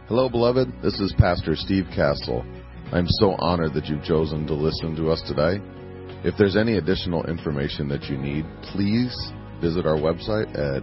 Hello, beloved. This is Pastor Steve Castle. I'm so honored that you've chosen to listen to us today. If there's any additional information that you need, please visit our website at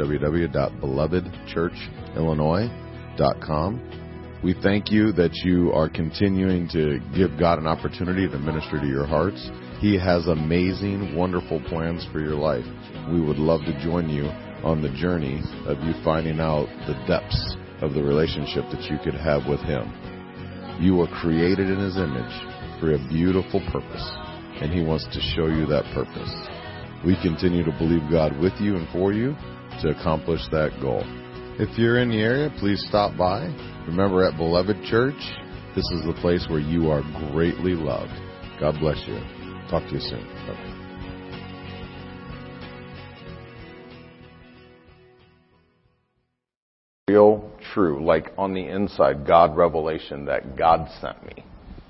www.belovedchurchillinois.com. We thank you that you are continuing to give God an opportunity to minister to your hearts. He has amazing, wonderful plans for your life. We would love to join you on the journey of you finding out the depths of the relationship that you could have with Him. You were created in His image for a beautiful purpose, and He wants to show you that purpose. We continue to believe God with you and for you to accomplish that goal. If you're in the area, please stop by. Remember, at Beloved Church, this is the place where you are greatly loved. God bless you. Talk to you soon. Bye-bye. Real true, like on the inside, God revelation that God sent me.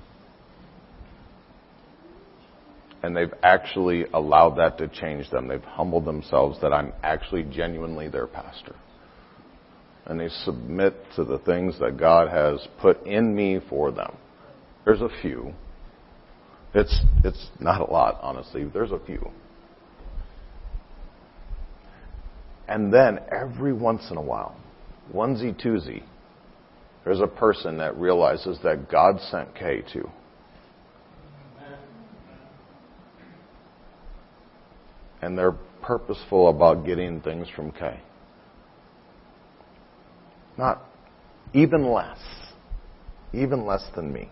And they've actually allowed that to change them. They've humbled themselves that I'm actually genuinely their pastor. And they submit to the things that God has put in me for them. There's a few. It's not a lot, honestly. There's a few. And then every once in a while, onesie twosie, there's a person that realizes that God sent Kay too. And they're purposeful about getting things from Kay. Not even less than me.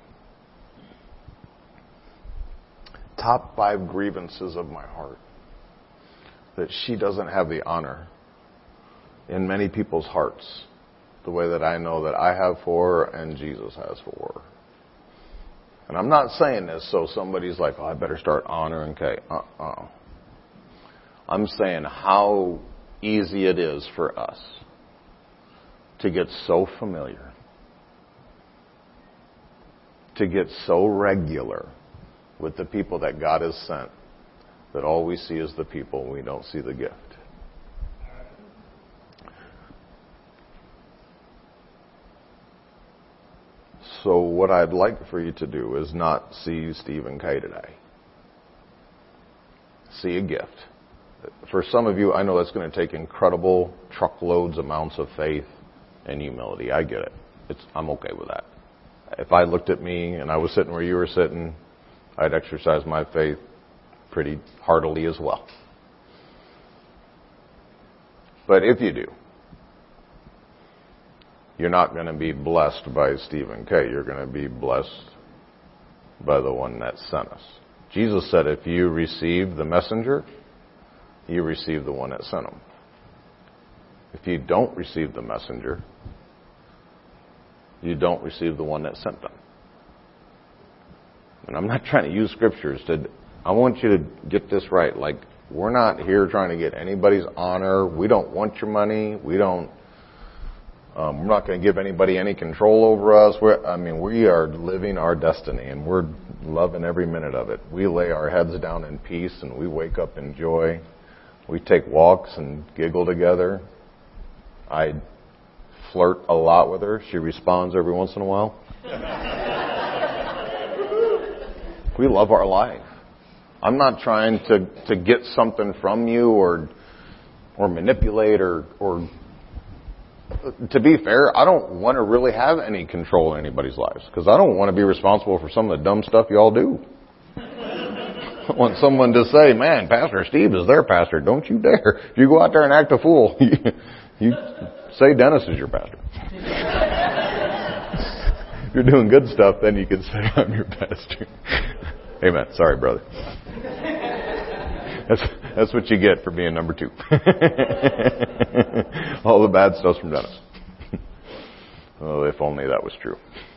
Top 5 grievances of my heart. That she doesn't have the honor in many people's hearts the way that I know that I have for her and Jesus has for her. And I'm not saying this so somebody's like, oh, I better start honoring Kay. I'm saying how easy it is for us to get so familiar, to get so regular with the people that God has sent, that all we see is the people, we don't see the gift. So what I'd like for you to do is not see Steve and Kay today. See a gift. For some of you, I know that's going to take incredible truckloads amounts of faith and humility. I get it. I'm okay with that. If I looked at me and I was sitting where you were sitting, I'd exercise my faith pretty heartily as well. But if you do, you're not going to be blessed by Steve and Kay. You're going to be blessed by the one that sent us. Jesus said, if you receive the messenger, you receive the one that sent him. If you don't receive the messenger, you don't receive the one that sent them. And I'm not trying to use scriptures I want you to get this right. Like, we're not here trying to get anybody's honor. We don't want your money. We're not going to give anybody any control over us. We are living our destiny, and we're loving every minute of it. We lay our heads down in peace, and we wake up in joy. We take walks and giggle together. I flirt a lot with her. She responds every once in a while. We love our life. I'm not trying to get something from you or manipulate or to be fair, I don't want to really have any control in anybody's lives because I don't want to be responsible for some of the dumb stuff y'all do. I want someone to say, man, Pastor Steve is their pastor. Don't you dare. If you go out there and act a fool, you say Dennis is your pastor. If you're doing good stuff, then you can say I'm your pastor. Amen. Sorry, brother. That's what you get for being number 2. All the bad stuff's from Dennis. Oh, if only that was true.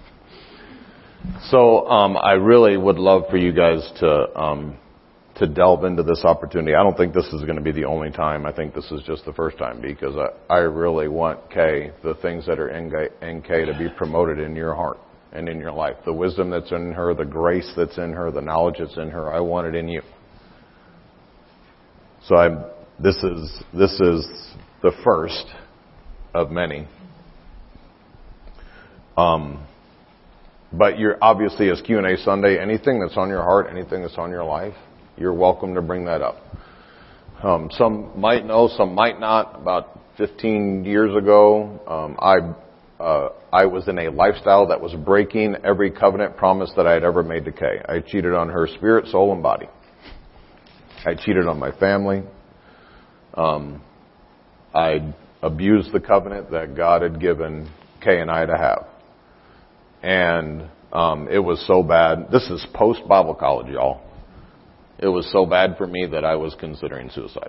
So I really would love for you guys to delve into this opportunity. I don't think this is going to be the only time. I think this is just the first time because I really want Kay, the things that are in Kay, to be promoted in your heart and in your life. The wisdom that's in her, the grace that's in her, the knowledge that's in her. I want it in you. So this is the first of many. But you're obviously, as Q&A Sunday, anything that's on your heart, anything that's on your life, you're welcome to bring that up. Some might know, some might not. About 15 years ago, I was in a lifestyle that was breaking every covenant promise that I had ever made to Kay. I cheated on her spirit, soul, and body. I cheated on my family. I abused the covenant that God had given Kay and I to have. And it was so bad. This is post-Bible college, y'all. It was so bad for me that I was considering suicide.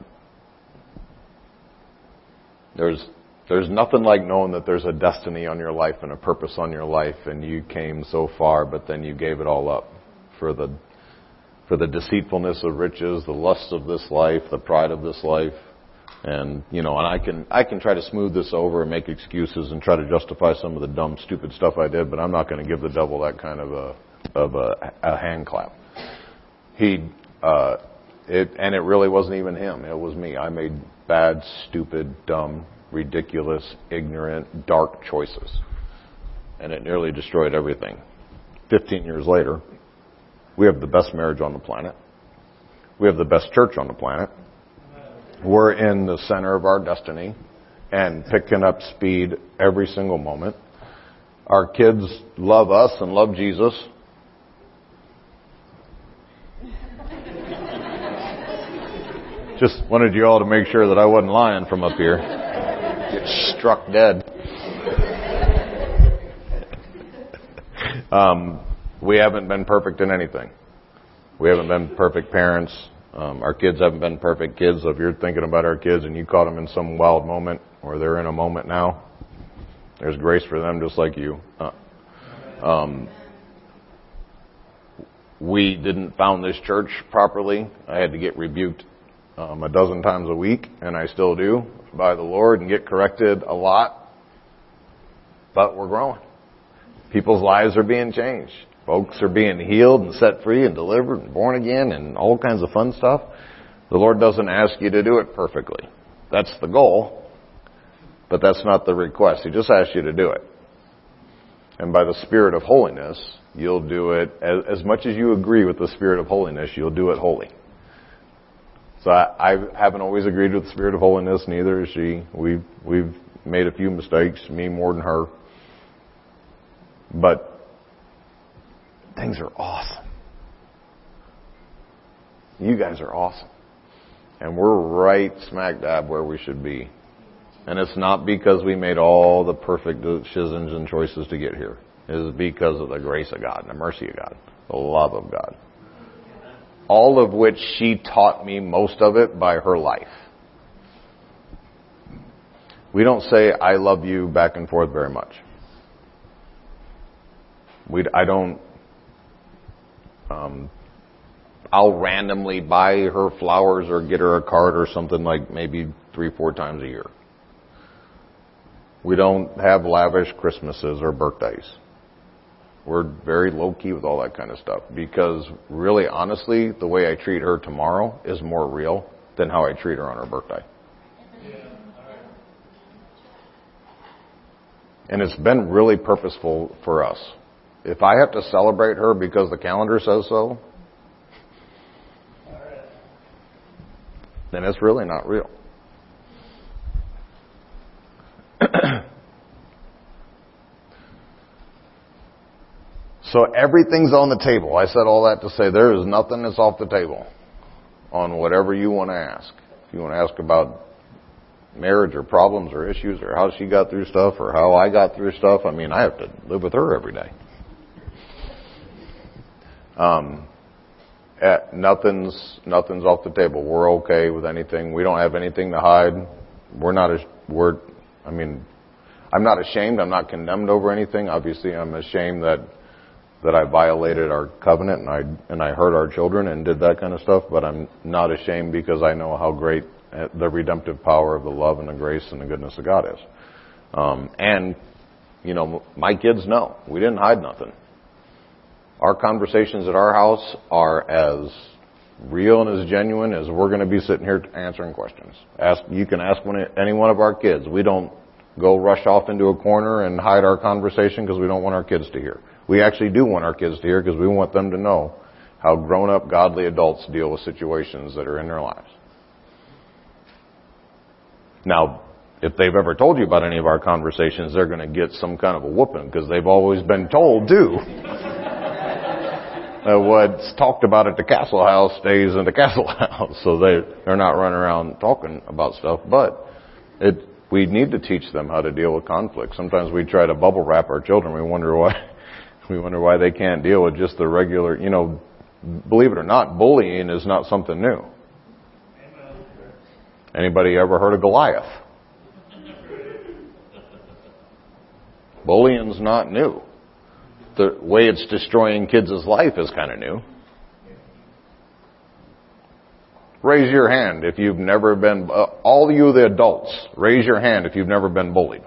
There's nothing like knowing that there's a destiny on your life and a purpose on your life, and you came so far, but then you gave it all up for the deceitfulness of riches, the lust of this life, the pride of this life. And, and I can try to smooth this over and make excuses and try to justify some of the dumb, stupid stuff I did, but I'm not going to give the devil that kind of a hand clap. It really wasn't even him. It was me. I made bad, stupid, dumb, ridiculous, ignorant, dark choices. And it nearly destroyed everything. 15 years later, we have the best marriage on the planet. We have the best church on the planet. We're in the center of our destiny and picking up speed every single moment. Our kids love us and love Jesus. Just wanted you all to make sure that I wasn't lying from up here. Get struck dead. We haven't been perfect in anything. We haven't been perfect parents. Our kids haven't been perfect kids. So if you're thinking about our kids and you caught them in some wild moment, or they're in a moment now, there's grace for them just like you. We didn't found this church properly. I had to get rebuked a dozen times a week, and I still do, by the Lord, and get corrected a lot. But we're growing. People's lives are being changed. Folks are being healed and set free and delivered and born again and all kinds of fun stuff. The Lord doesn't ask you to do it perfectly. That's the goal, but that's not the request. He just asks you to do it. And by the Spirit of holiness, you'll do it, as much as you agree with the Spirit of holiness, you'll do it holy. So I haven't always agreed with the Spirit of holiness, neither has she. We've made a few mistakes, me more than her. But things are awesome. You guys are awesome. And we're right smack dab where we should be. And it's not because we made all the perfect decisions and choices to get here. It is because of the grace of God and the mercy of God, the love of God. All of which she taught me, most of it, by her life. We don't say, I love you back and forth very much. I'll randomly buy her flowers or get her a card or something like maybe 3-4 times a year. We don't have lavish Christmases or birthdays. We're very low-key with all that kind of stuff because really, honestly, the way I treat her tomorrow is more real than how I treat her on her birthday. And it's been really purposeful for us. If I have to celebrate her because the calendar says so, then it's really not real. So everything's on the table. I said all that to say there is nothing that's off the table on whatever you want to ask. If you want to ask about marriage or problems or issues or how she got through stuff or how I got through stuff, I mean, I have to live with her every day. Nothing's off the table. We're okay with anything. We don't have anything to hide. I'm not ashamed. I'm not condemned over anything. Obviously, I'm ashamed that I violated our covenant and I hurt our children and did that kind of stuff. But I'm not ashamed because I know how great the redemptive power of the love and the grace and the goodness of God is. My kids know we didn't hide nothing. Our conversations at our house are as real and as genuine as we're going to be sitting here answering questions. You can ask any one of our kids. We don't go rush off into a corner and hide our conversation because we don't want our kids to hear. We actually do want our kids to hear because we want them to know how grown-up, godly adults deal with situations that are in their lives. Now, if they've ever told you about any of our conversations, they're going to get some kind of a whooping because they've always been told, too. What's talked about at the Castle House stays in the Castle House. So they're not running around talking about stuff. But we need to teach them how to deal with conflict. Sometimes we try to bubble wrap our children. We wonder why they can't deal with just the regular, believe it or not, bullying is not something new. Anybody ever heard of Goliath? Bullying's not new. The way it's destroying kids' life is kind of new. Raise your hand if you've never been, all you the adults, raise your hand if you've never been bullied.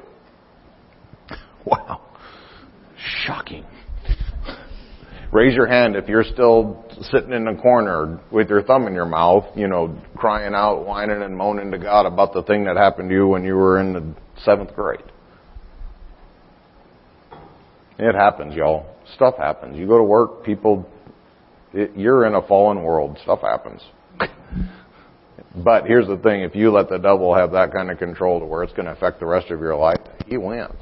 Wow. Shocking. Raise your hand if you're still sitting in a corner with your thumb in your mouth, crying out, whining and moaning to God about the thing that happened to you when you were in the 7th grade. It happens, y'all. Stuff happens. You go to work, you're in a fallen world. Stuff happens. But here's the thing. If you let the devil have that kind of control to where it's going to affect the rest of your life, he wins.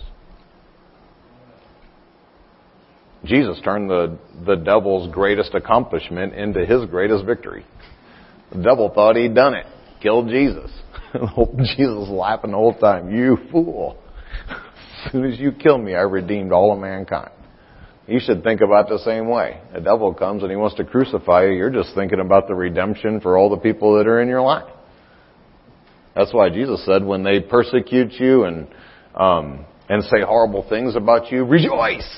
Jesus turned the devil's greatest accomplishment into his greatest victory. The devil thought he'd done it. Killed Jesus. Jesus laughing the whole time. You fool. As soon as you kill me, I redeemed all of mankind. You should think about the same way. The devil comes and he wants to crucify you. You're just thinking about the redemption for all the people that are in your life. That's why Jesus said, when they persecute you and say horrible things about you, rejoice.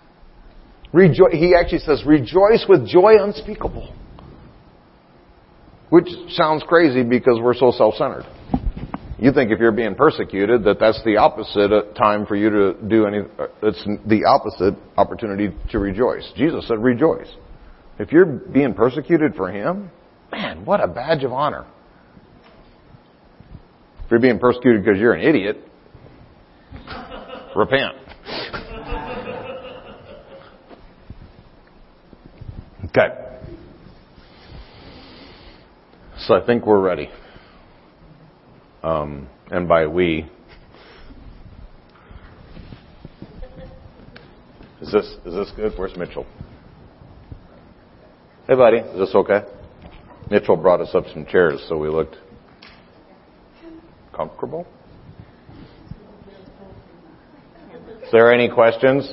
He actually says, rejoice with joy unspeakable. Which sounds crazy because we're so self-centered. You think if you're being persecuted, that's the opposite time for you to do anything. It's the opposite opportunity to rejoice. Jesus said, rejoice. If you're being persecuted for Him, man, what a badge of honor. If you're being persecuted because you're an idiot, repent. Okay. So I think we're ready. And by we, is this good? Where's Mitchell? Hey, buddy, is this okay? Mitchell brought us up some chairs, so we looked comfortable. Is there any questions?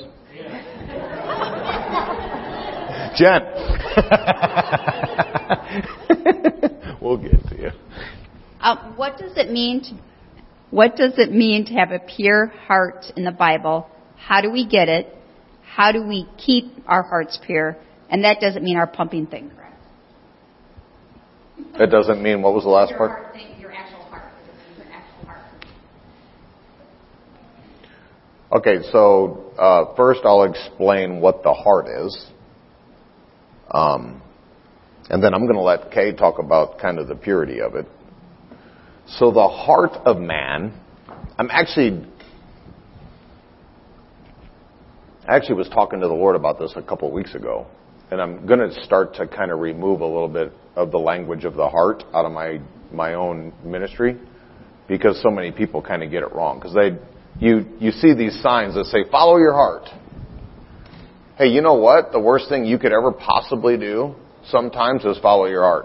Jen. We'll get to you. What does it mean to have a pure heart in the Bible? How do we get it? How do we keep our hearts pure? And that doesn't mean our pumping thing, correct? That doesn't mean, what was the last part? Heart thing, your actual heart. Your actual heart. Okay, so first I'll explain what the heart is. And then I'm going to let Kay talk about kind of the purity of it. So the heart of man, I actually was talking to the Lord about this a couple of weeks ago. And I'm going to start to kind of remove a little bit of the language of the heart out of my own ministry. Because so many people kind of get it wrong. Because you see these signs that say, follow your heart. Hey, you know what? The worst thing you could ever possibly do sometimes is follow your heart.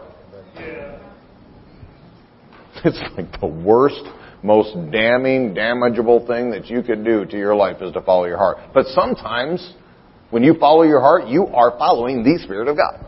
It's like the worst, most damning, damageable thing that you could do to your life is to follow your heart. But sometimes, when you follow your heart, you are following the Spirit of God.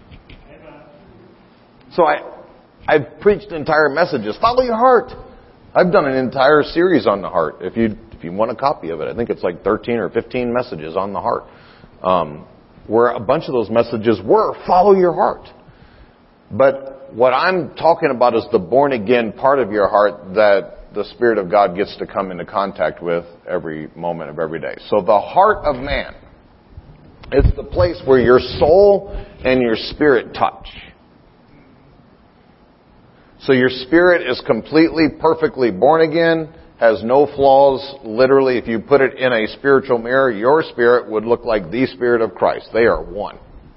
So I've preached entire messages. Follow your heart. I've done an entire series on the heart. If you want a copy of it, I think it's like 13 or 15 messages on the heart. Where a bunch of those messages were, follow your heart. But what I'm talking about is the born again part of your heart that the Spirit of God gets to come into contact with every moment of every day. So the heart of man, it's the place where your soul and your spirit touch. So your spirit is completely, perfectly born again, has no flaws. Literally, if you put it in a spiritual mirror, your spirit would look like the Spirit of Christ. They are one.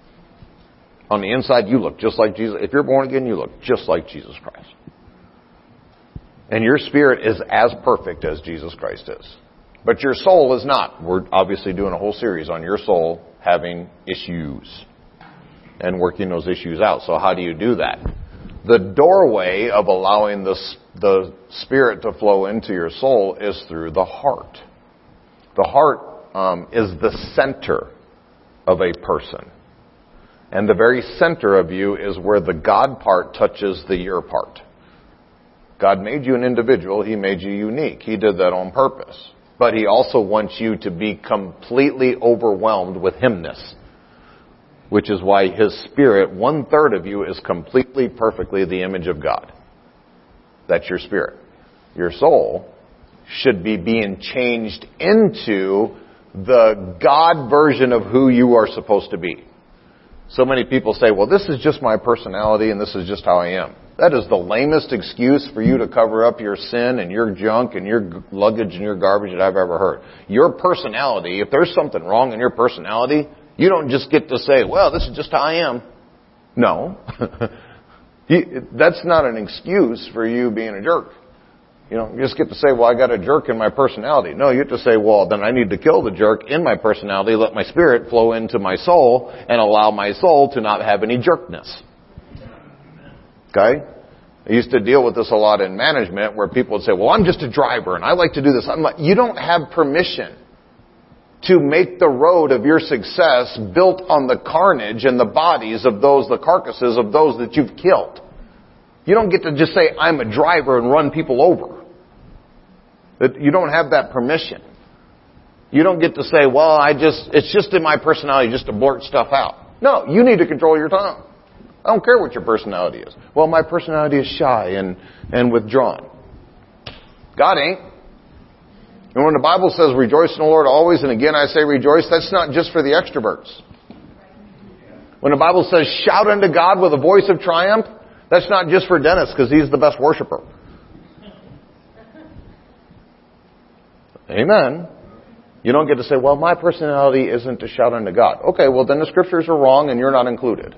On the inside, you look just like Jesus. If you're born again, you look just like Jesus Christ. And your spirit is as perfect as Jesus Christ is. But your soul is not. We're obviously doing a whole series on your soul having issues and working those issues out. So how do you do that? The doorway of allowing the Spirit to flow into your soul is through the heart. The heart is the center of a person. And the very center of you is where the God part touches the your part. God made you an individual. He made you unique. He did that on purpose. But He also wants you to be completely overwhelmed with Himness. Which is why His Spirit, 1/3 of you, is completely, perfectly the image of God. That's your spirit. Your soul should be being changed into the God version of who you are supposed to be. So many people say, well, this is just my personality and this is just how I am. That is the lamest excuse for you to cover up your sin and your junk and your luggage and your garbage that I've ever heard. Your personality, if there's something wrong in your personality, you don't just get to say, well, this is just how I am. No. That's not an excuse for you being a jerk. You don't just get to say, well, I got a jerk in my personality. No, you have to say, well, then I need to kill the jerk in my personality, let my spirit flow into my soul, and allow my soul to not have any jerkness. Okay? I used to deal with this a lot in management where people would say, well, I'm just a driver and I like to do this. I'm like, you don't have permission to make the road of your success built on the carnage and the bodies of those, the carcasses of those that you've killed. You don't get to just say, I'm a driver and run people over. You don't have that permission. You don't get to say, well, it's just in my personality just to blurt stuff out. No, you need to control your tongue. I don't care what your personality is. Well, my personality is shy and withdrawn. God ain't. And when the Bible says rejoice in the Lord always, and again I say rejoice, that's not just for the extroverts. When the Bible says shout unto God with a voice of triumph, that's not just for Dennis because he's the best worshiper. Amen. You don't get to say, well, my personality isn't to shout unto God. Okay, well then the scriptures are wrong and you're not included.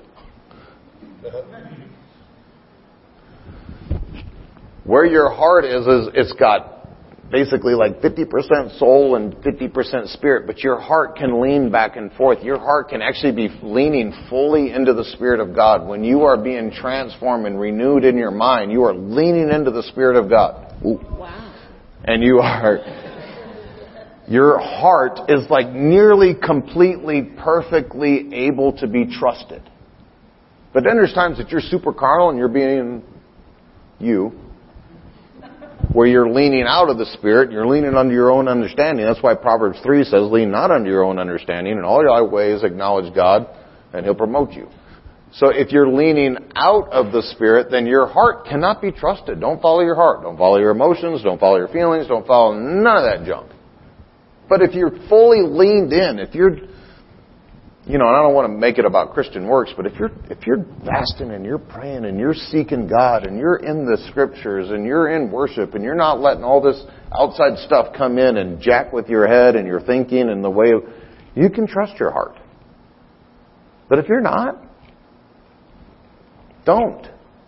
Where your heart is it's got basically like 50% soul and 50% spirit, but your heart can lean back and forth. Your heart can actually be leaning fully into the Spirit of God. When you are being transformed and renewed in your mind, you are leaning into the Spirit of God. Ooh. Wow. And your heart is like nearly completely, perfectly able to be trusted. But then there's times that you're super carnal and you're being you, where you're leaning out of the Spirit, you're leaning under your own understanding. That's why Proverbs 3 says, lean not under your own understanding. In all your ways acknowledge God, and He'll promote you. So if you're leaning out of the Spirit, then your heart cannot be trusted. Don't follow your heart. Don't follow your emotions. Don't follow your feelings. Don't follow none of that junk. But if you're fully leaned in, if you're, and I don't want to make it about Christian works, but if you're fasting and you're praying and you're seeking God and you're in the scriptures and you're in worship and you're not letting all this outside stuff come in and jack with your head and your thinking and the way you can trust your heart. But if you're not, don't.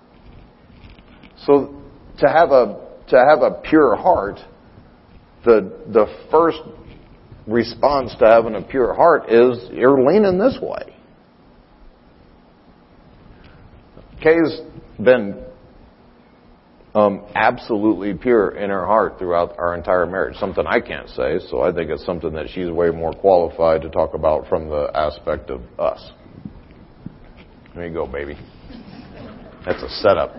So to have a pure heart, the first response to having a pure heart is you're leaning this way. Kay's been absolutely pure in her heart throughout our entire marriage. Something I can't say, so I think it's something that she's way more qualified to talk about from the aspect of us. There you go, baby. That's a setup.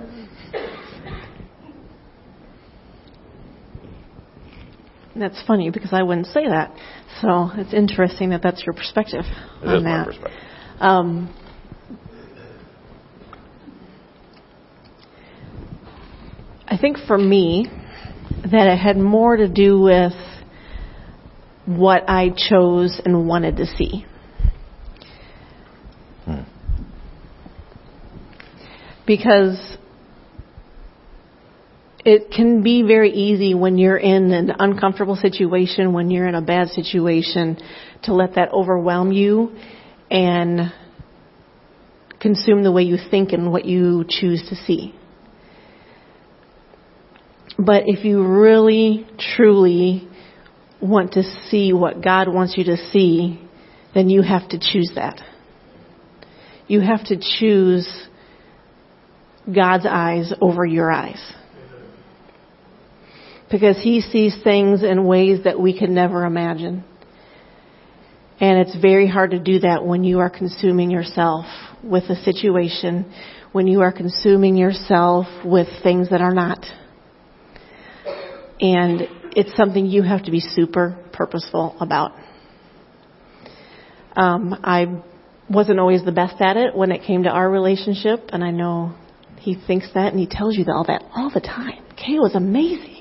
That's funny because I wouldn't say that. So it's interesting that that's your perspective on that. It is my perspective. I think for me that it had more to do with what I chose and wanted to see. Because it can be very easy when you're in an uncomfortable situation, when you're in a bad situation, to let that overwhelm you and consume the way you think and what you choose to see. But if you really, truly want to see what God wants you to see, then you have to choose that. You have to choose God's eyes over your eyes. Because He sees things in ways that we can never imagine. And it's very hard to do that when you are consuming yourself with a situation, when you are consuming yourself with things that are not. And it's something you have to be super purposeful about. I wasn't always the best at it when it came to our relationship, and I know he thinks that, and he tells you all that all the time. Kay was amazing.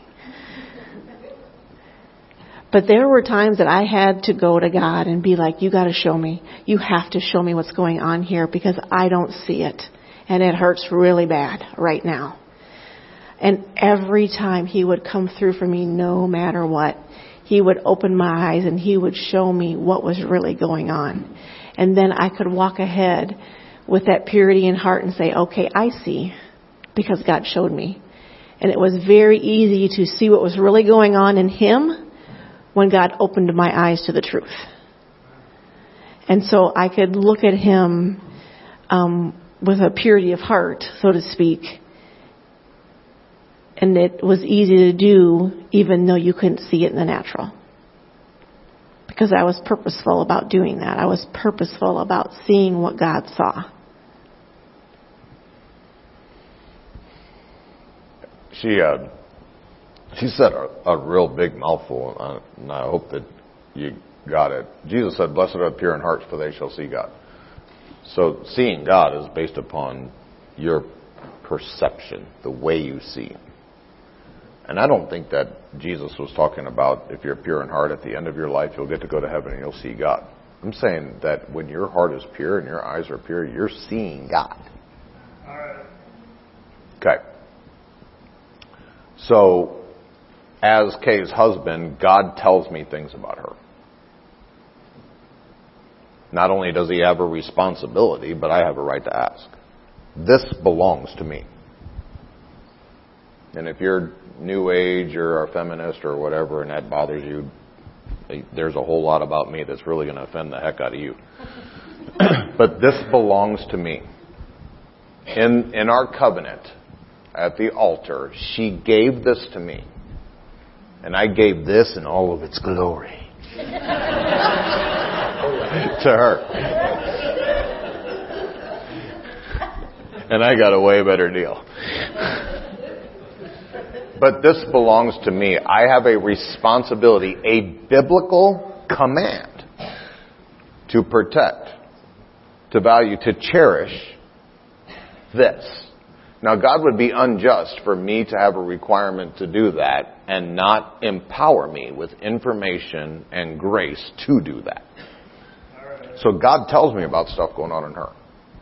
But there were times that I had to go to God and be like, you got to show me. You have to show me what's going on here because I don't see it. And it hurts really bad right now. And every time He would come through for me, no matter what, He would open my eyes and He would show me what was really going on. And then I could walk ahead with that purity in heart and say, okay, I see, because God showed me. And it was very easy to see what was really going on in Him when God opened my eyes to the truth. And so I could look at Him with a purity of heart, so to speak. And it was easy to do even though you couldn't see it in the natural. Because I was purposeful about doing that. I was purposeful about seeing what God saw. She said a real big mouthful, and I hope that you got it. Jesus said, "Blessed are the pure in heart, for they shall see God." So seeing God is based upon your perception, the way you see. And I don't think that Jesus was talking about if you're pure in heart, at the end of your life, you'll get to go to heaven and you'll see God. I'm saying that when your heart is pure and your eyes are pure, you're seeing God. All right. Okay. So, as Kay's husband, God tells me things about her. Not only does He have a responsibility, but I have a right to ask. This belongs to me. And if you're New Age or a feminist or whatever and that bothers you, there's a whole lot about me that's really going to offend the heck out of you. But this belongs to me. In our covenant at the altar, she gave this to me. And I gave this in all of its glory to her. And I got a way better deal. But this belongs to me. I have a responsibility, a biblical command to protect, to value, to cherish this. Now, God would be unjust for me to have a requirement to do that and not empower me with information and grace to do that. So God tells me about stuff going on in her.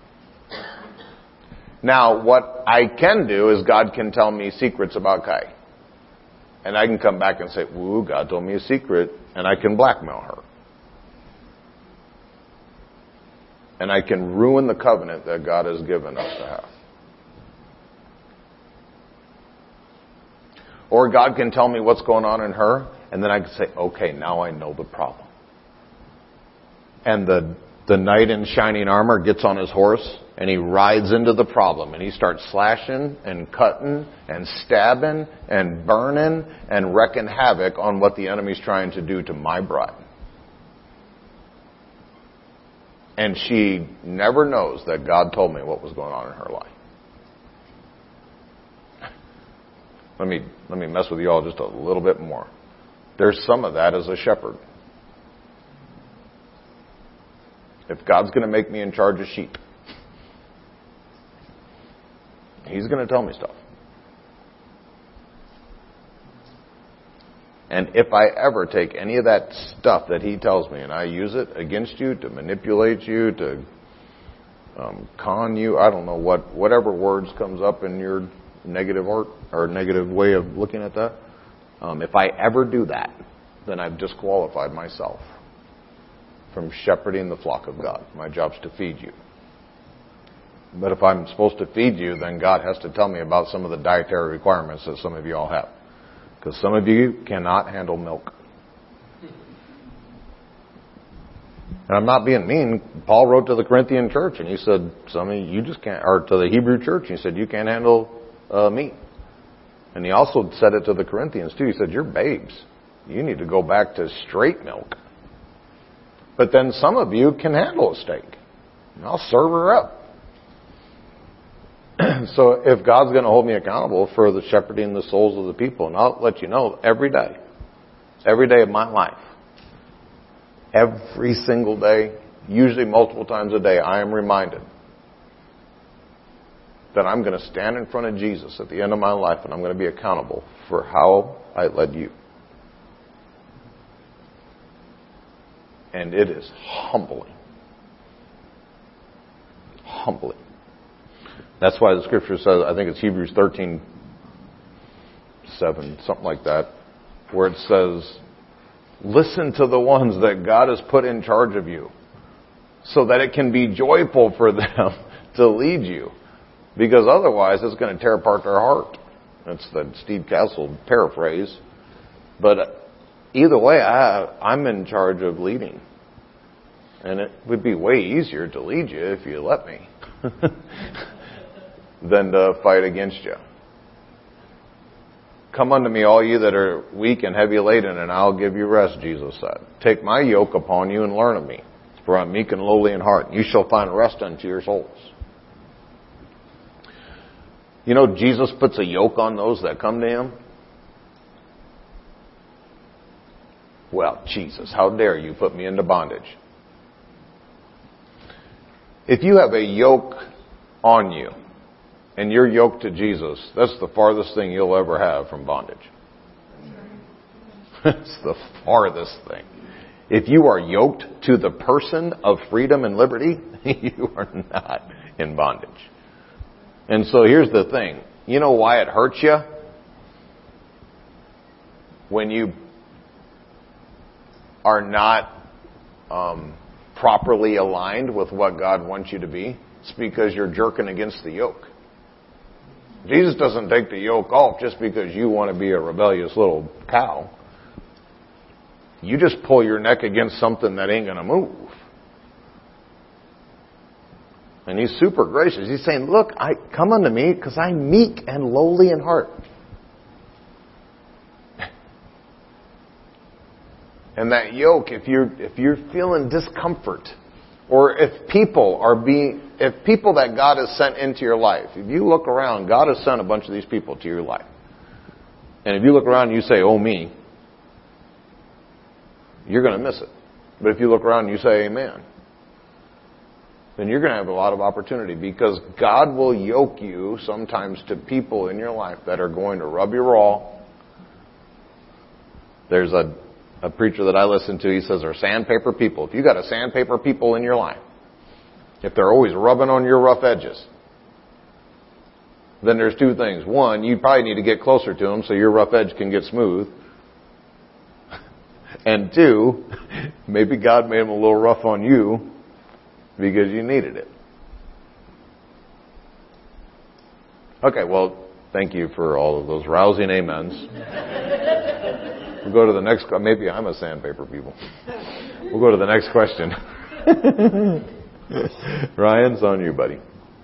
Now, what I can do is God can tell me secrets about Kai. And I can come back and say, "Ooh, God told me a secret," and I can blackmail her. And I can ruin the covenant that God has given us to have. Or God can tell me what's going on in her, and then I can say, "Okay, now I know the problem." And the knight in shining armor gets on his horse, and he rides into the problem, and he starts slashing and cutting and stabbing and burning and wrecking havoc on what the enemy's trying to do to my bride. And she never knows that God told me what was going on in her life. Let me mess with you all just a little bit more. There's some of that as a shepherd. If God's going to make me in charge of sheep, He's going to tell me stuff. And if I ever take any of that stuff that He tells me and I use it against you to manipulate you, to con you, I don't know whatever words comes up in your negative art or negative way of looking at that. If I ever do that, then I've disqualified myself from shepherding the flock of God. My job's to feed you. But if I'm supposed to feed you, then God has to tell me about some of the dietary requirements that some of you all have. Because some of you cannot handle milk. And I'm not being mean. Paul wrote to the Corinthian church and he said, some of you just can't, or to the Hebrew church, he said, you can't handle meat. And he also said it to the Corinthians too. He said, you're babes. You need to go back to straight milk. But then some of you can handle a steak. And I'll serve her up. So if God's going to hold me accountable for the shepherding the souls of the people, and I'll let you know every day of my life, every single day, usually multiple times a day, I am reminded that I'm going to stand in front of Jesus at the end of my life and I'm going to be accountable for how I led you. And it is humbling. Humbling. That's why the scripture says, I think it's Hebrews 13:7, something like that, where it says, listen to the ones that God has put in charge of you so that it can be joyful for them to lead you. Because otherwise it's going to tear apart their heart. That's the Steve Castle paraphrase. But either way, I'm in charge of leading. And it would be way easier to lead you if you let me than to fight against you. Come unto me, all you that are weak and heavy laden, and I'll give you rest, Jesus said. Take my yoke upon you and learn of me, for I'm meek and lowly in heart. You shall find rest unto your souls. You know, Jesus puts a yoke on those that come to him. Well, Jesus, how dare you put me into bondage? If you have a yoke on you, and you're yoked to Jesus, that's the farthest thing you'll ever have from bondage. It's the farthest thing. If you are yoked to the person of freedom and liberty, you are not in bondage. And so here's the thing. You know why it hurts you? When you are not properly aligned with what God wants you to be. It's because you're jerking against the yoke. Jesus doesn't take the yoke off just because you want to be a rebellious little cow. You just pull your neck against something that ain't going to move. And he's super gracious. He's saying, look, come unto me because I'm meek and lowly in heart. And that yoke, if you're feeling discomfort, or if people that God has sent into your life, if you look around, God has sent a bunch of these people to your life. And if you look around and you say, oh me, you're going to miss it. But if you look around and you say amen, then you're going to have a lot of opportunity, because God will yoke you sometimes to people in your life that are going to rub you raw. There's a preacher that I listen to, he says, are sandpaper people. If you got a sandpaper people in your life, if they're always rubbing on your rough edges, then there's two things. One, you probably need to get closer to them so your rough edge can get smooth. And two, maybe God made them a little rough on you because you needed it. Okay, well, thank you for all of those rousing amens. We'll go to the next. Maybe I'm a sandpaper people. We'll go to the next question. Ryan, it's on you, buddy.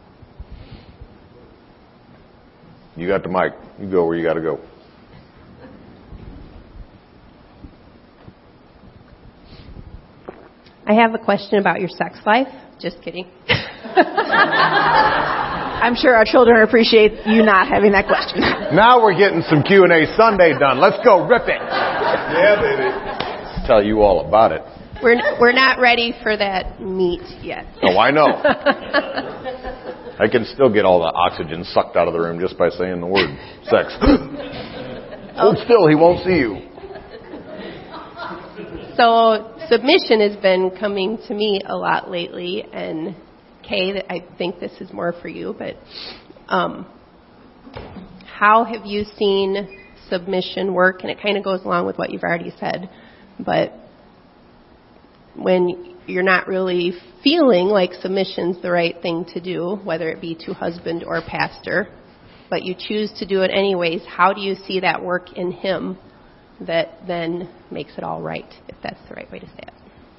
You got the mic. You go where you got to go. I have a question about your sex life. Just kidding. I'm sure our children appreciate you not having that question. Now we're getting some Q&A Sunday done. Let's go rip it. Yeah, baby. Tell you all about it. We're not ready for that meat yet. Oh, I know. I can still get all the oxygen sucked out of the room just by saying the word sex. Hold still, he won't see you. So submission has been coming to me a lot lately, and Kay, I think this is more for you, but how have you seen submission work? And it kind of goes along with what you've already said. But when you're not really feeling like submission's the right thing to do, whether it be to husband or pastor, but you choose to do it anyways, how do you see that work in him that then makes it all right, if that's the right way to say it?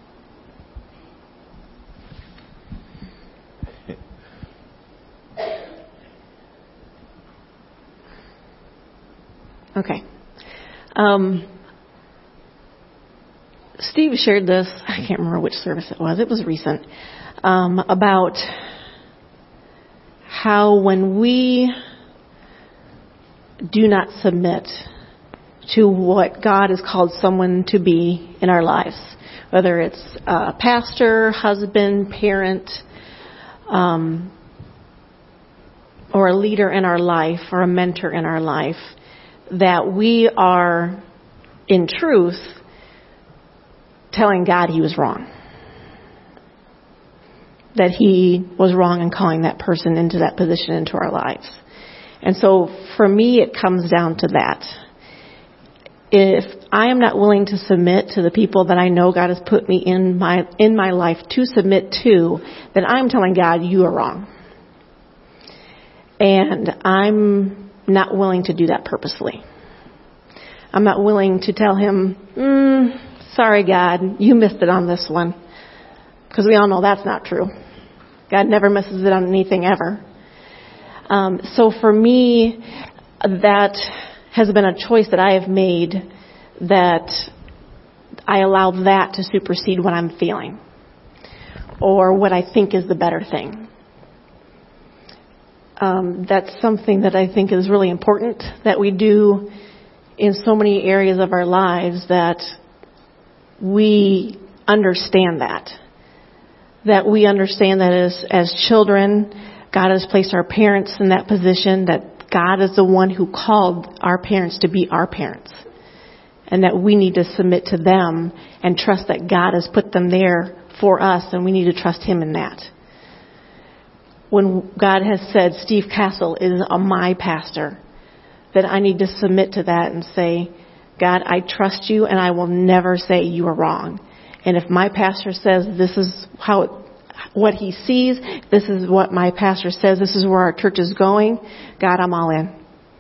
Okay. Steve shared this, I can't remember which service it was recent, about how when we do not submit to what God has called someone to be in our lives, whether it's a pastor, husband, parent, or a leader in our life, or a mentor in our life, that we are, in truth, telling God he was wrong. That he was wrong in calling that person into that position into our lives. And so for me, it comes down to that. If I am not willing to submit to the people that I know God has put me in my life to submit to, then I'm telling God, you are wrong. And I'm not willing to do that purposely. I'm not willing to tell him, sorry, God, you missed it on this one. Because we all know that's not true. God never misses it on anything ever. So for me, that has been a choice that I have made, that I allow that to supersede what I'm feeling or what I think is the better thing. That's something that I think is really important that we do in so many areas of our lives, that we understand that we understand that as children, God has placed our parents in that position, that God is the one who called our parents to be our parents, and that we need to submit to them and trust that God has put them there for us, and we need to trust him in that. When God has said, Steve Castle is my pastor, that I need to submit to that and say, God, I trust you, and I will never say you are wrong. And if my pastor says this is what he sees, this is what my pastor says, this is where our church is going, God, I'm all in.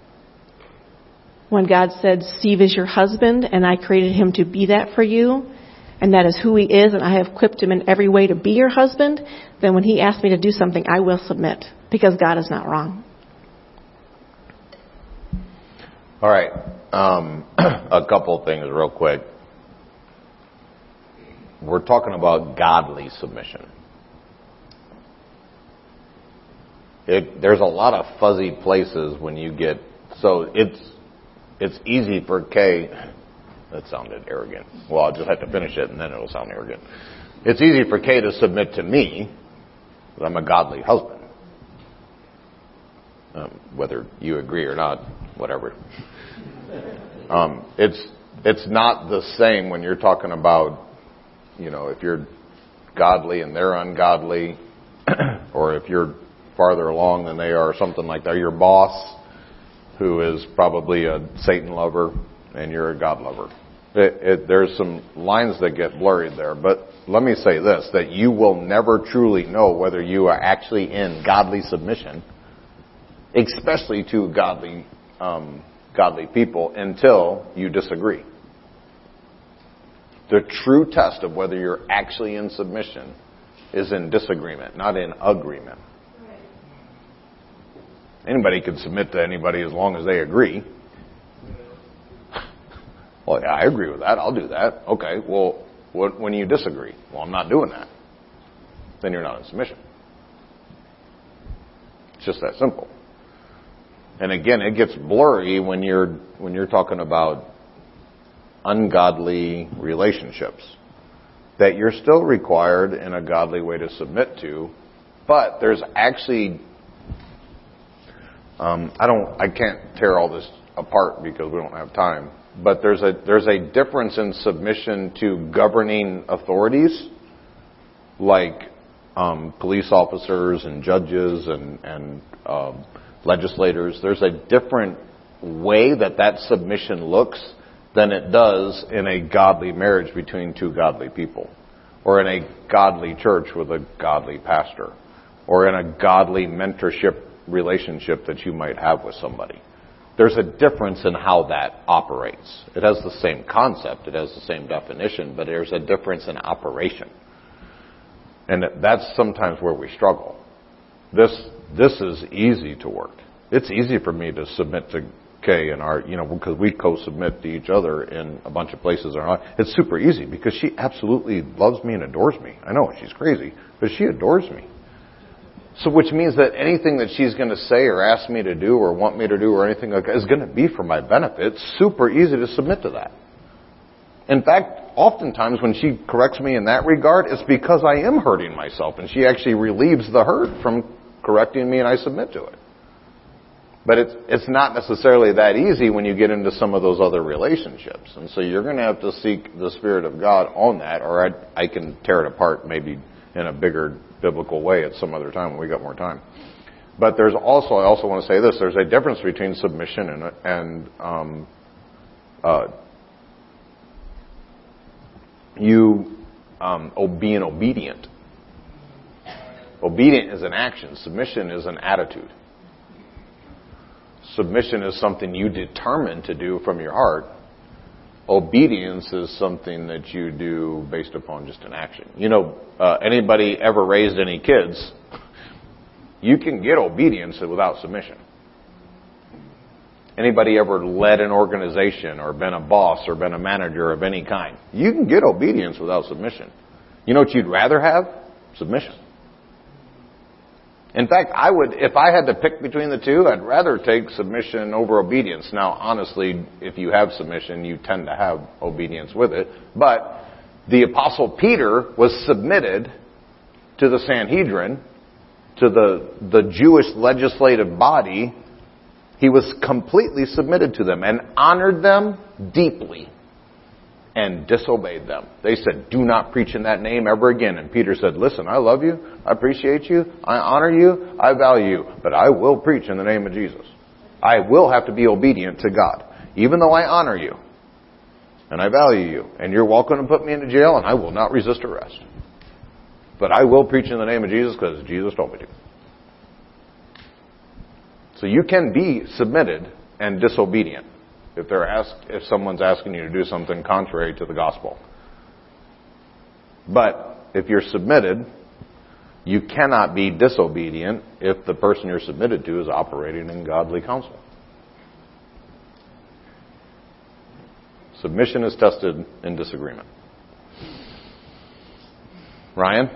When God said, Steve is your husband, and I created him to be that for you, and that is who he is, and I have equipped him in every way to be your husband, then when he asks me to do something, I will submit, because God is not wrong. All right. A couple of things real quick. We're talking about godly submission. There's a lot of fuzzy places when you get, so it's easy for Kay, that sounded arrogant. Well, I'll just have to finish it and then it'll sound arrogant. It's easy for Kay to submit to me that I'm a godly husband. Whether you agree or not, whatever. It's not the same when you're talking about, if you're godly and they're ungodly, or if you're farther along than they are, or something like that. Your boss, who is probably a Satan lover, and you're a God lover. There's some lines that get blurred there. But let me say this, that you will never truly know whether you are actually in godly submission, especially to godly people, until you disagree. The true test of whether you're actually in submission is in disagreement, not in agreement. Anybody can submit to anybody as long as they agree. Well, yeah, I agree with that. I'll do that. Okay, well, when you disagree? Well, I'm not doing that. Then you're not in submission. It's just that simple. And again, it gets blurry when you're talking about ungodly relationships that you're still required in a godly way to submit to, but there's actually I can't tear all this apart because we don't have time, but there's a difference in submission to governing authorities like police officers and judges and legislators. There's a different way that submission looks than it does in a godly marriage between two godly people, or in a godly church with a godly pastor, or in a godly mentorship relationship that you might have with somebody. There's a difference in how that operates. It has the same concept, it has the same definition, but there's a difference in operation. And that's sometimes where we struggle. This is easy to work. It's easy for me to submit to Kay and our, because we co-submit to each other in a bunch of places. It's super easy because she absolutely loves me and adores me. I know she's crazy, but she adores me. So which means that anything that she's going to say or ask me to do or want me to do or anything like that is going to be for my benefit. It's super easy to submit to that. In fact, oftentimes when she corrects me in that regard, it's because I am hurting myself, and she actually relieves the hurt from correcting me, and I submit to it. But it's not necessarily that easy when you get into some of those other relationships. And so you're going to have to seek the Spirit of God on that, or I can tear it apart maybe in a bigger biblical way at some other time when we got more time. But I also want to say this, there's a difference between submission and being obedient. Obedient is an action. Submission is an attitude. Submission is something you determine to do from your heart. Obedience is something that you do based upon just an action. Anybody ever raised any kids, you can get obedience without submission. Anybody ever led an organization or been a boss or been a manager of any kind, you can get obedience without submission. You know what you'd rather have? Submission. In fact, if I had to pick between the two, I'd rather take submission over obedience. Now, honestly, if you have submission, you tend to have obedience with it. But the Apostle Peter was submitted to the Sanhedrin, to the Jewish legislative body. He was completely submitted to them and honored them deeply and disobeyed them. They said, do not preach in that name ever again. And Peter said, listen, I love you, I appreciate you, I honor you, I value you, but I will preach in the name of Jesus. I will have to be obedient to God, even though I honor you and I value you, and you're welcome to put me into jail, and I will not resist arrest. But I will preach in the name of Jesus because Jesus told me to. So you can be submitted and disobedient if someone's asking you to do something contrary to the gospel. But if you're submitted, you cannot be disobedient if the person you're submitted to is operating in godly counsel. Submission is tested in disagreement. Ryan?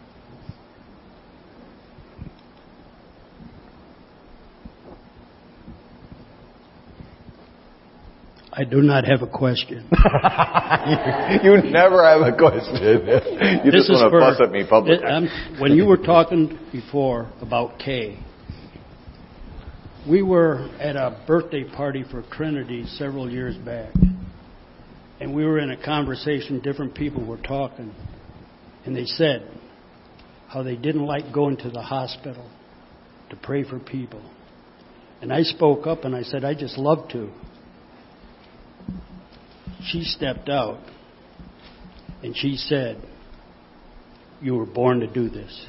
I do not have a question. You never have a question. You just want to fuss at me publicly. When you were talking before about Kay, we were at a birthday party for Trinity several years back. And we were in a conversation, different people were talking. And they said how they didn't like going to the hospital to pray for people. And I spoke up and I said, I just love to. She stepped out and she said, you were born to do this.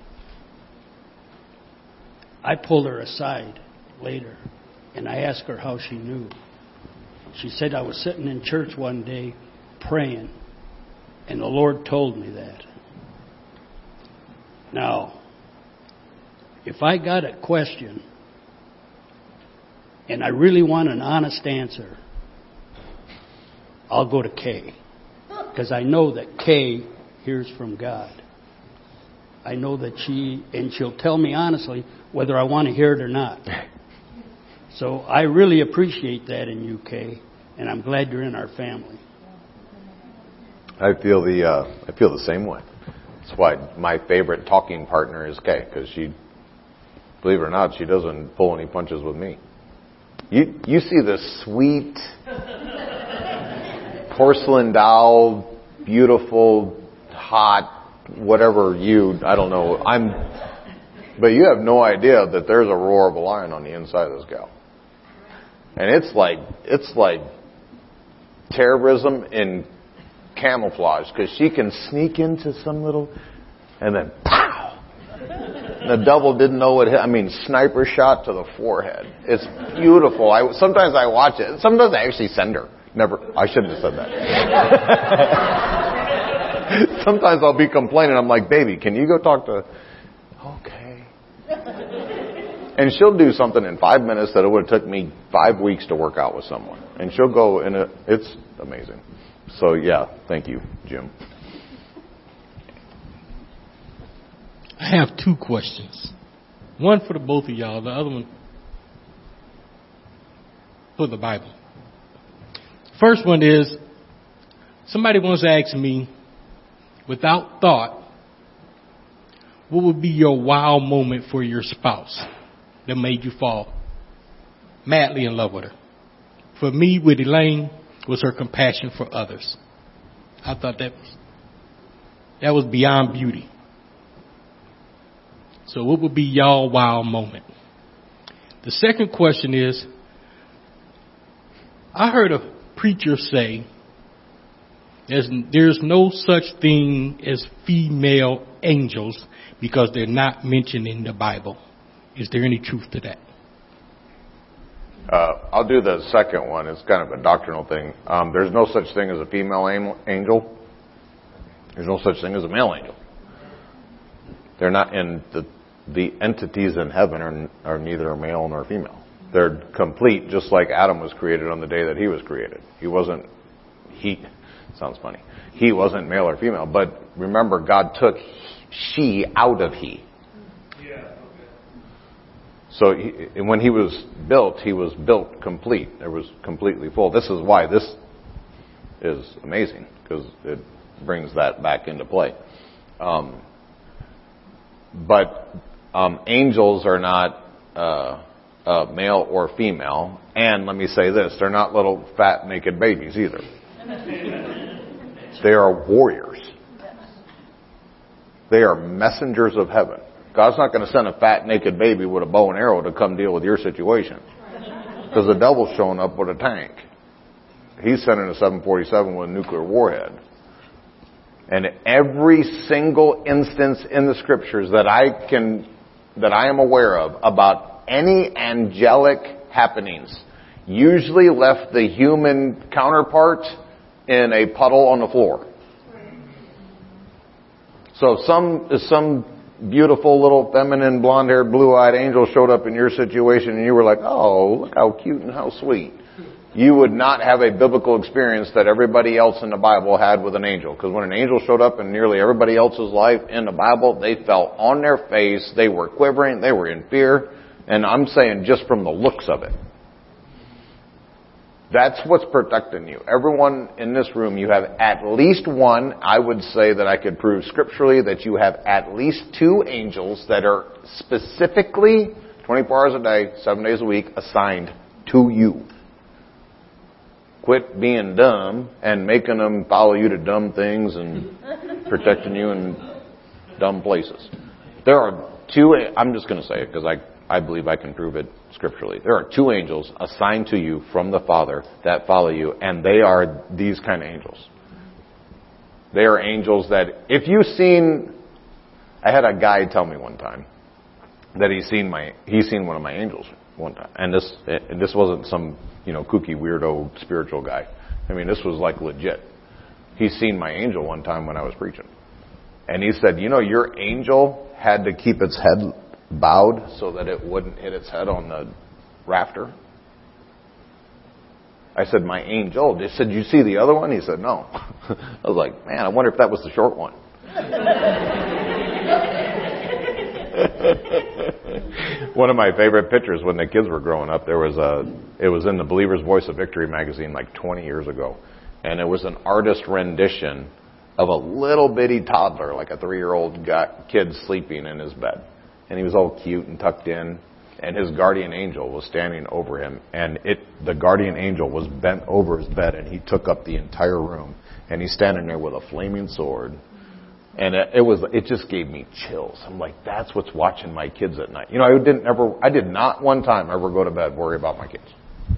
I pulled her aside later and I asked her how she knew. She said, I was sitting in church one day praying and the Lord told me that. Now, if I got a question and I really want an honest answer, I'll go to Kay, because I know that Kay hears from God. I know that she'll tell me honestly whether I want to hear it or not. So I really appreciate that in you, Kay, and I'm glad you're in our family. I feel the same way. That's why my favorite talking partner is Kay, because she, believe it or not, she doesn't pull any punches with me. You see this sweet porcelain doll, beautiful, hot, whatever I don't know. But you have no idea that there's a roar of a lion on the inside of this gal. And it's like terrorism in camouflage, because she can sneak into some little, and then pow! And the devil didn't know what hit. I mean, sniper shot to the forehead. It's beautiful. Sometimes I watch it. Sometimes I actually send her. I shouldn't have said that. Sometimes I'll be complaining. I'm like, baby, can you go talk to... Okay. And she'll do something in 5 minutes that it would have took me 5 weeks to work out with someone. And she'll go, and it's amazing. So, yeah, thank you, Jim. I have 2 questions. One for the both of y'all, the other one for the Bible. First one is, somebody once asked me, without thought, what would be your wow moment for your spouse that made you fall madly in love with her? For me, with Elaine, was her compassion for others. I thought that was beyond beauty. So what would be y'all wow moment? The second question is, I heard a preacher say there's no such thing as female angels because they're not mentioned in the Bible. Is there any truth to that? I'll do the second one. It's kind of a doctrinal thing. There's no such thing as a female angel. There's no such thing as a male angel. They're not in the entities in heaven are neither male nor female. They're complete, just like Adam was created on the day that he was created. He wasn't male or female. But remember, God took she out of he. So when he was built complete. It was completely full. This is why this is amazing, because it brings that back into play. But angels are not male or female. And let me say this, they're not little fat naked babies either. They are warriors. They are messengers of heaven. God's not going to send a fat naked baby with a bow and arrow to come deal with your situation. Because the devil's showing up with a tank. He's sending a 747 with a nuclear warhead. And every single instance in the scriptures that I am aware of about any angelic happenings usually left the human counterpart in a puddle on the floor. So if some beautiful little feminine blonde-haired blue-eyed angel showed up in your situation and you were like, oh, look how cute and how sweet, you would not have a biblical experience that everybody else in the Bible had with an angel. Because when an angel showed up in nearly everybody else's life in the Bible, they fell on their face, they were quivering, they were in fear, and I'm saying just from the looks of it. That's what's protecting you. Everyone in this room, you have at least one. I would say that I could prove scripturally that you have at least 2 angels that are specifically 24 hours a day, 7 days a week assigned to you. Quit being dumb and making them follow you to dumb things and protecting you in dumb places. There are 2, I'm just going to say it because I believe I can prove it scripturally. There are 2 angels assigned to you from the Father that follow you, and they are these kind of angels. They are angels that, if you've seen, I had a guy tell me one time that he's seen one of my angels one time, and this wasn't some kooky weirdo spiritual guy. I mean, this was like legit. He's seen my angel one time when I was preaching, and he said, your angel had to keep its head bowed so that it wouldn't hit its head on the rafter. I said, my angel. They said, you see the other one? He said, no. I was like, man, I wonder if that was the short one. One of my favorite pictures when the kids were growing up, it was in the Believer's Voice of Victory magazine like 20 years ago. And it was an artist rendition of a little bitty toddler, like a 3-year-old kid sleeping in his bed. And he was all cute and tucked in, and his guardian angel was standing over him, and the guardian angel was bent over his bed, and he took up the entire room, and he's standing there with a flaming sword, And it just gave me chills. I'm like, that's what's watching my kids at night. You know, I did not one time ever go to bed worry about my kids.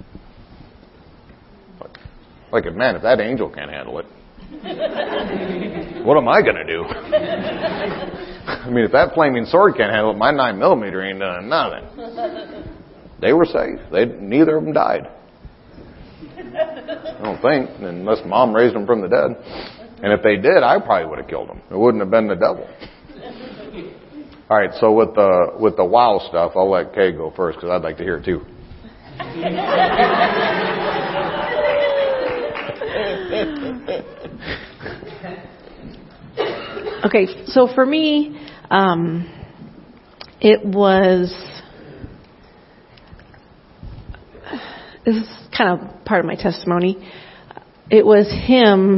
Like, man, if that angel can't handle it, what am I going to do? I mean, if that flaming sword can't handle it, my 9mm ain't done nothing. They were safe. Neither of them died. I don't think, unless Mom raised them from the dead. And if they did, I probably would have killed them. It wouldn't have been the devil. All right, so with the wow stuff, I'll let Kay go first because I'd like to hear it too. Okay, so for me, it was, this is kind of part of my testimony. It was him.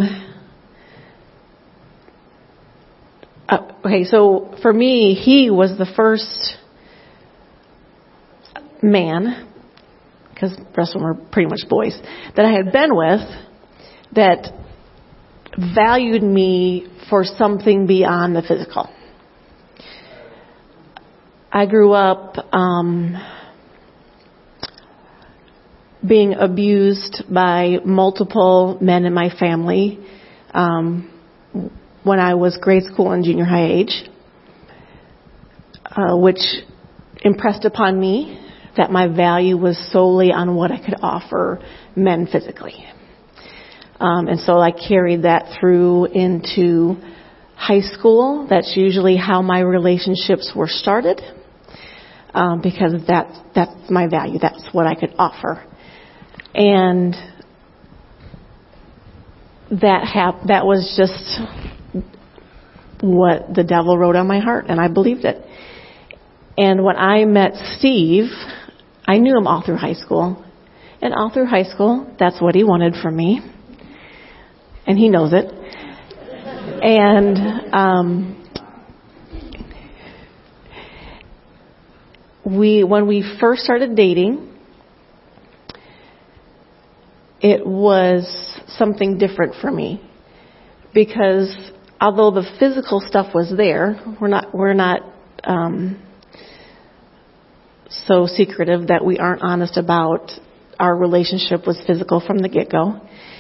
Okay, so for me, he was the first man, because the rest of them were pretty much boys, that I had been with that valued me for something beyond the physical. I grew up being abused by multiple men in my family when I was grade school and junior high age, which impressed upon me that my value was solely on what I could offer men physically. And so I carried that through into high school. That's usually how my relationships were started, because that's my value. That's what I could offer. And that was just what the devil wrote on my heart, and I believed it. And when I met Steve, I knew him all through high school. And all through high school, that's what he wanted from me. And he knows it. And when we first started dating, it was something different for me, because although the physical stuff was there, we're not so secretive that we aren't honest about our relationship was physical from the get-go.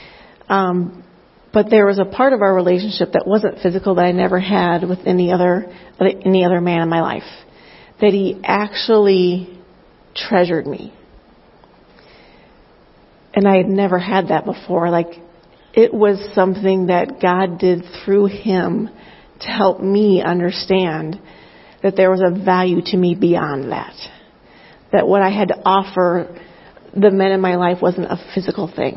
But there was a part of our relationship that wasn't physical that I never had with any other man in my life. That he actually treasured me. And I had never had that before. Like, it was something that God did through him to help me understand that there was a value to me beyond that. That what I had to offer the men in my life wasn't a physical thing.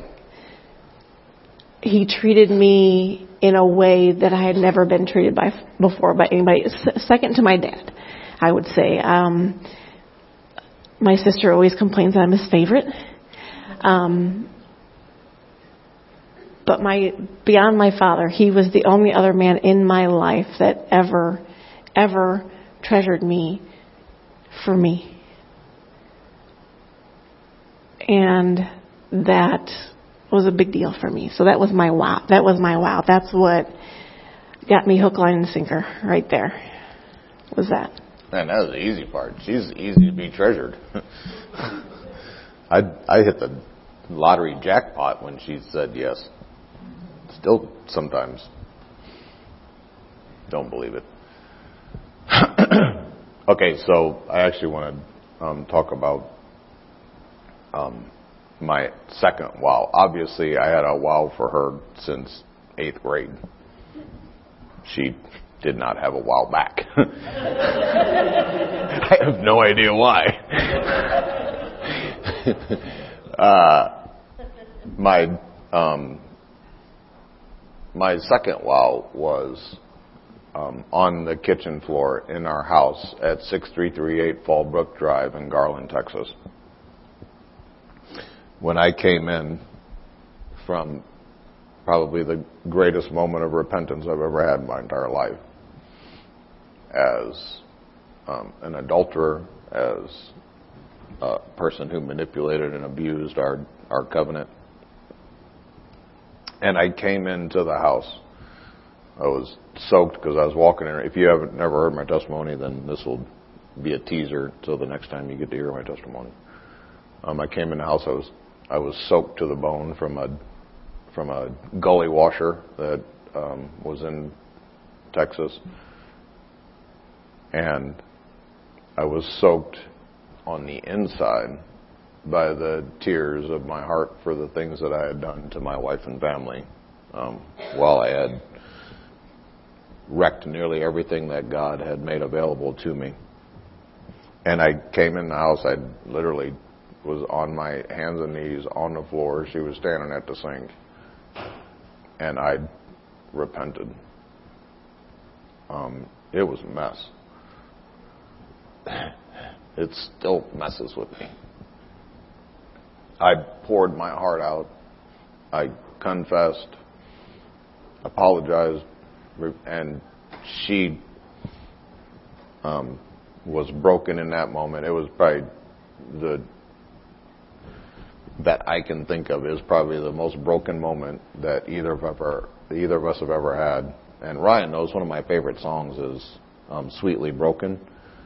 He treated me in a way that I had never been treated before by anybody. Second to my dad, I would say. My sister always complains that I'm his favorite. But beyond my father, he was the only other man in my life that ever treasured me for me. And that was a big deal for me. So that was my wow. That's what got me hook, line, and sinker right there. Was that? Man, that was the easy part. She's easy to be treasured. I hit the lottery jackpot when she said yes. Still sometimes don't believe it. Okay, so I actually want to talk about my second wow. Obviously, I had a wow for her since 8th grade. She did not have a wow back. I have no idea why. My second wow was on the kitchen floor in our house at 6338 Fallbrook Drive in Garland, Texas. When I came in from probably the greatest moment of repentance I've ever had in my entire life, as an adulterer, as a person who manipulated and abused our covenant. And I came into the house was soaked because I was walking in. If you haven't never heard my testimony, then this will be a teaser till the next time you get to hear my testimony. I came in the house. I was soaked to the bone from a gully washer that was in Texas, and I was soaked on the inside by the tears of my heart for the things that I had done to my wife and family, while I had wrecked nearly everything that God had made available to me. And I came in the house, I literally was on my hands and knees on the floor. She was standing at the sink. And I repented. It was a mess. It still messes with me. I poured my heart out. I confessed, apologized, and she was broken in that moment. It was probably that I can think of is probably the most broken moment that either of us have ever had. And Ryan knows one of my favorite songs is "Sweetly Broken"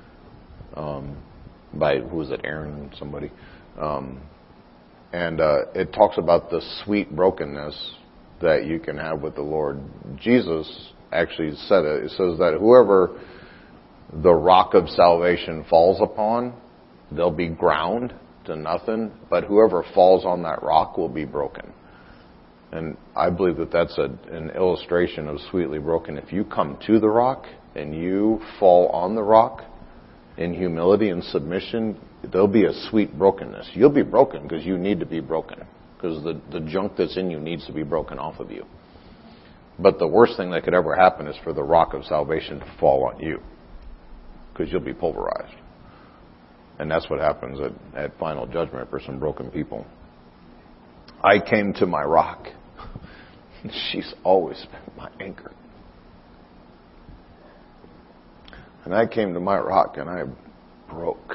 by, who is it, Aaron somebody, and it talks about the sweet brokenness that you can have with the Lord. Jesus actually said it. It says that whoever the rock of salvation falls upon, they'll be ground to nothing, but whoever falls on that rock will be broken. And I believe that that's an illustration of sweetly broken. If you come to the rock and you fall on the rock in humility and submission, there'll be a sweet brokenness. You'll be broken because you need to be broken, because the junk that's in you needs to be broken off of you. But the worst thing that could ever happen is for the rock of salvation to fall on you, because you'll be pulverized. And that's what happens at final judgment for some broken people. I came to my rock. She's always been my anchor. And I came to my rock and I broke.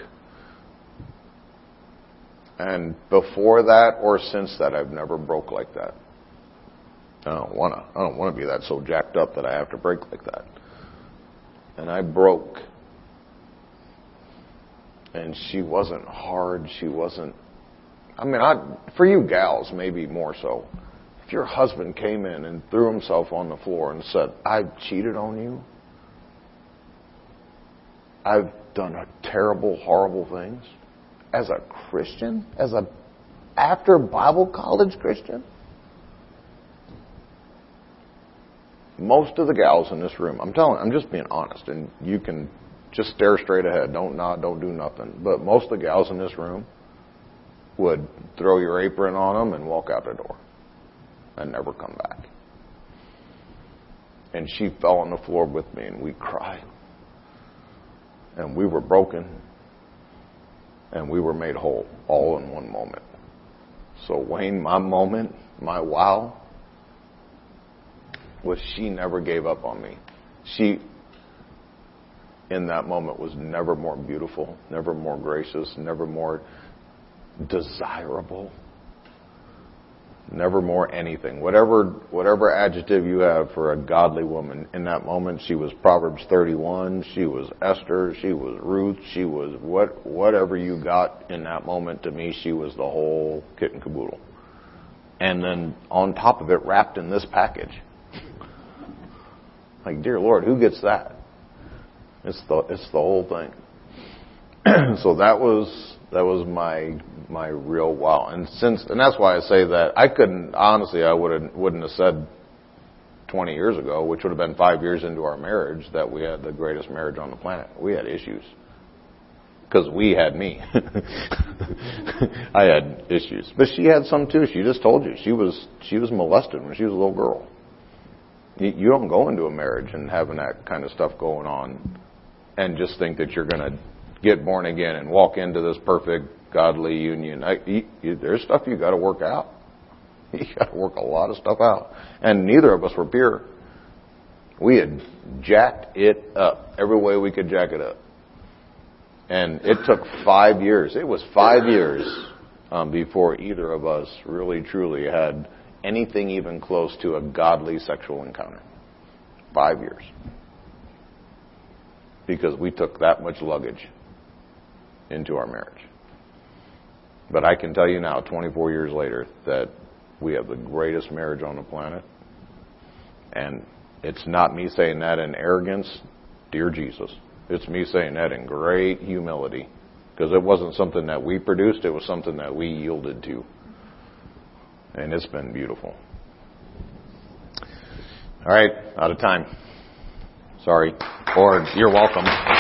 And before that or since that, I've never broke like that. I don't want to be that so jacked up that I have to break like that. And I broke. And she wasn't hard. She wasn't. For you gals, maybe more so. If your husband came in and threw himself on the floor and said, "I've cheated on you. I've done terrible, horrible things," as a Christian, as a after Bible college Christian, most of the gals in this room, I'm just being honest, and you can just stare straight ahead, don't nod, don't do nothing. But most of the gals in this room would throw your apron on them and walk out the door and never come back. And she fell on the floor with me and we cried. And we were broken. And we were made whole all in one moment. So Wayne, my moment, my wow, was she never gave up on me. She, in that moment, was never more beautiful, never more gracious, never more desirable, never more anything. Whatever adjective you have for a godly woman, in that moment, she was Proverbs 31, she was Esther, she was Ruth, she was whatever you got in that moment. To me, she was the whole kit and caboodle. And then on top of it, wrapped in this package. Like, dear Lord, who gets that? It's the whole thing. So that was my real wow. And that's why I say that I wouldn't have said 20 years ago, which would have been 5 years into our marriage, that we had the greatest marriage on the planet. We had issues. Because we had me. I had issues. But she had some too. She just told you. She was molested when she was a little girl. You don't go into a marriage and having that kind of stuff going on and just think that you're going to get born again and walk into this perfect godly union. There's stuff you got to work out. You got to work a lot of stuff out. And neither of us were pure. We had jacked it up every way we could jack it up. And it took 5 years. It was 5 years before either of us really truly had anything even close to a godly sexual encounter. 5 years. Because we took that much luggage into our marriage. But I can tell you now, 24 years later, that we have the greatest marriage on the planet. And it's not me saying that in arrogance, dear Jesus. It's me saying that in great humility. Because it wasn't something that we produced, it was something that we yielded to. And it's been beautiful. All right, out of time. Sorry. Or you're welcome.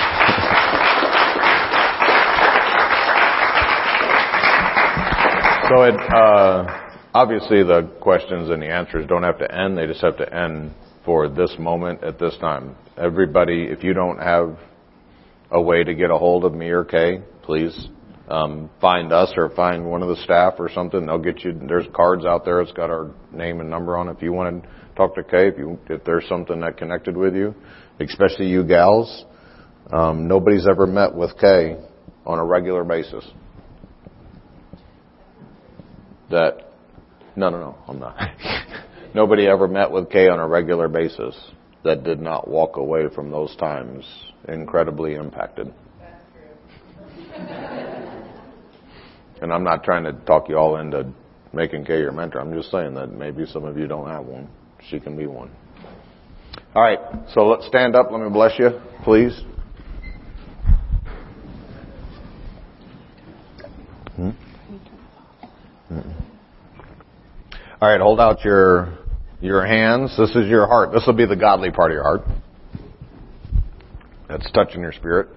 So obviously the questions and the answers don't have to end. They just have to end for this moment at this time. Everybody, if you don't have a way to get a hold of me or Kay, please find us or find one of the staff or something. They'll get you. There's cards out there. It's got our name and number on it. If you want to talk to Kay, if there's something that connected with you, especially you gals, nobody's ever met with Kay on a regular basis. No, I'm not. Nobody ever met with Kay on a regular basis that did not walk away from those times incredibly impacted. And I'm not trying to talk you all into making Kay your mentor. I'm just saying that maybe some of you don't have one. She can be one. All right, so let's stand up. Let me bless you, please. All right, hold out your hands. This is your heart. This will be the godly part of your heart. That's touching your spirit.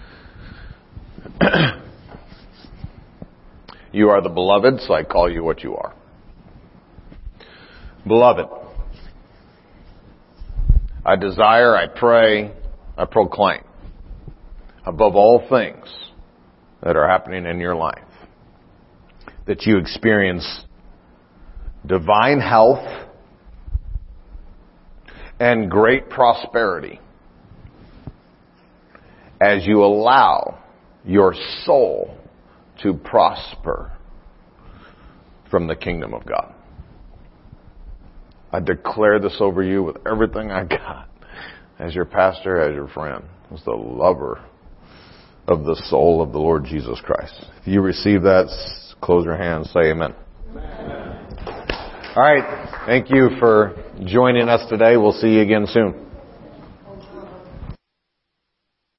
You are the beloved, so I call you what you are. Beloved, I desire, I pray, I proclaim, above all things that are happening in your life, that you experience divine health and great prosperity as you allow your soul to prosper from the kingdom of God. I declare this over you with everything I got as your pastor, as your friend, as the lover of the soul of the Lord Jesus Christ. If you receive that, close your hands, say amen. Amen. All right. Thank you for joining us today. We'll see you again soon.